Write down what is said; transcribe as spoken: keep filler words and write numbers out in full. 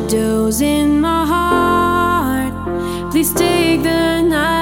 shadows in my heart. Please take the night